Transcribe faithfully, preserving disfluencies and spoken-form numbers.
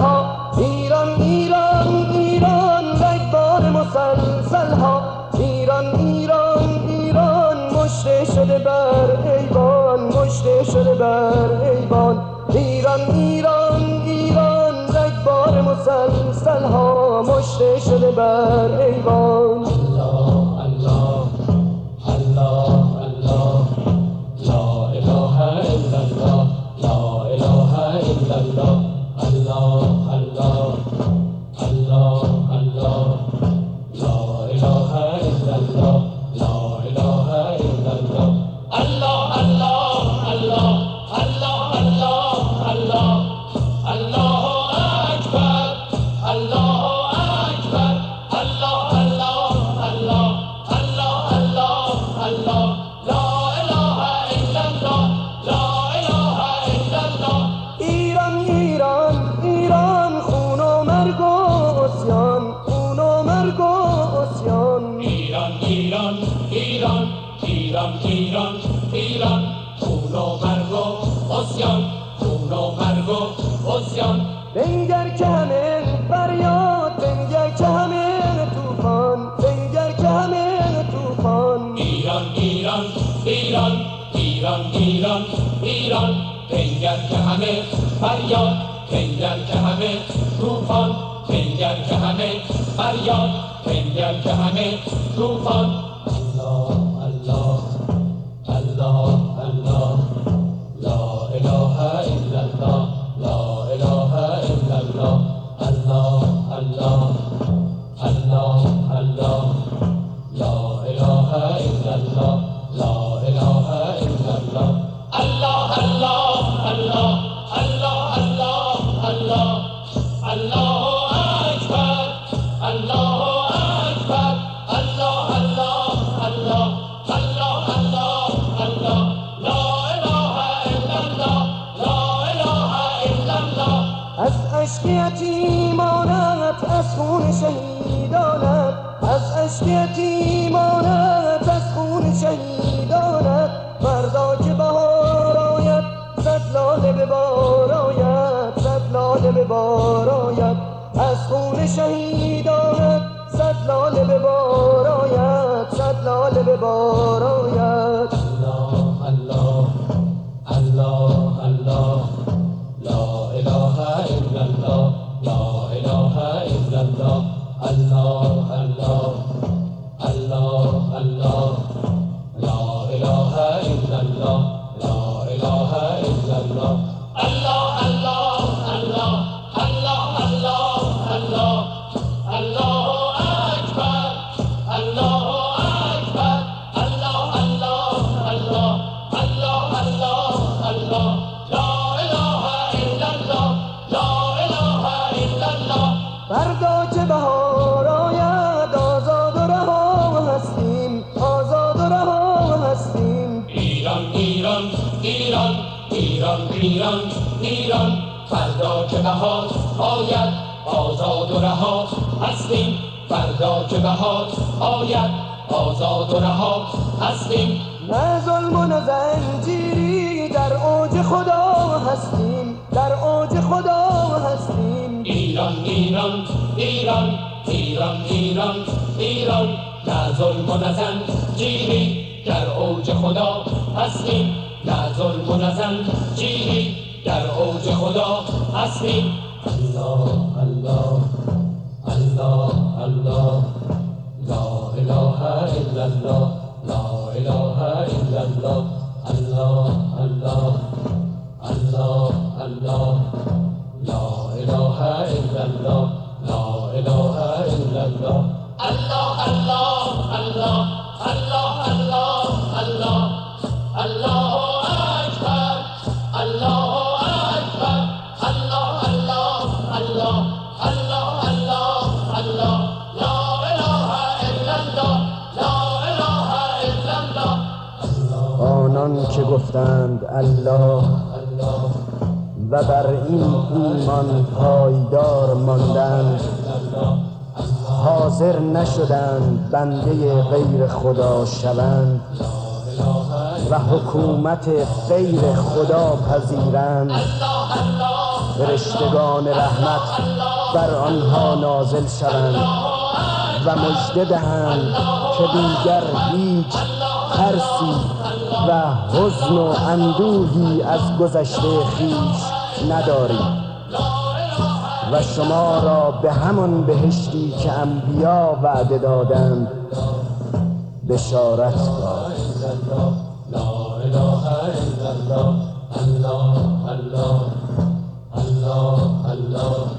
ها، ایران ایران ایران رگبار مسلسل ها، ایران ایران ایران مشته شده بر ایوان، مشته شده بر ایوان، ایران ایران ایران رگبار مسلسل ها، مشته شده بر ایوان. الله الله الله الله لا اله الا الله لا اله الا الله الله الله الله الله لا اله الا الله لا اله الا الله الله الله الله الله الله الله الله اکبر الله اکبر الله الله الله الله الله الله لا اله الا الله لا اله الا الله. ایران ایران ایران خون و مرگ و عصیان، خون و مرگ و عصیان. ایران ایران ایران ایران ایران ایران خون و مرگ و عصیان، خون و مرگ و عصیان. بنگر که همه فریاد، بنگر که همه طوفان، بنگر که همه طوفان. ایران ایران ایران ایران ایران ایران بنگر که همه فریاد، بنگر که همه طوفان، بنگر که همه فریاد، بنگر که همه طوفان. الله الله الله الله لا اله الا الله لا اله الا الله الله الله الله الله لا اله الا الله لا اله الا الله الله الله الله الله الله الله الله اکبر الله اکبر الله الله الله الله الله الله لا اله الا الله لا اله الا الله. از اشک یتیمانت، از خون شهیدانت، از اشک یتیمانت، از خون شهیدانت. فردا که بهار آید، صد لاله به بار آید، صد لاله به بار آید. از خون شهیدانت، صد لاله به بار آید، صد لاله به بار آید. الله الله الله الله لا اله الا الله لا اله الا الله الله الله الله الله لا اله الا الله لا اله الا الله الله الله الله الله الله الله الله اکبر الله اکبر الله الله الله الله الله الله لا اله الا الله لا اله الا الله. فردا که بهار آید، آزاد و رها هستیم، آزاد و رها هستیم. ایران ایران ایران ایران ایران ایران فردا که بهار آید، آزاد و رها هستیم. فردا که بهار آید، آزاد و رها هستیم. نه ظلم و نه زنجیری، در اوج خدا هستیم، در اوج خدا هستیم. ایران ایران ایران ایران ایران ایران نه ظلم و نه زنجیری، در اوج خدا هستیم. نه ظلم و نه زنجیری، در اوج خدا هستیم. الله الله الله الله لا اله الا الله لا اله الا الله الله الله الله الله لا اله الا الله لا اله الا الله الله الله الله الله الله الله الله اکبر الله اکبر الله الله الله الله الله الله لا اله الا الله لا اله الا الله. آنان که گفتند الله و بر این ایمان پایدار ماندند، حاضر نشدند بنده غیر خدا شوند و حکومت غیر خدا پذیرند. فرشتگان رحمت بر آنها نازل شوند و مژده دهند که دیگر هیچ ترسی و حزن و اندوهی از گذشته خویش ندارید و شما را به همان بهشتی که انبیا وعده دادند بشارت داد. لا اله الا الله الله الله الله الله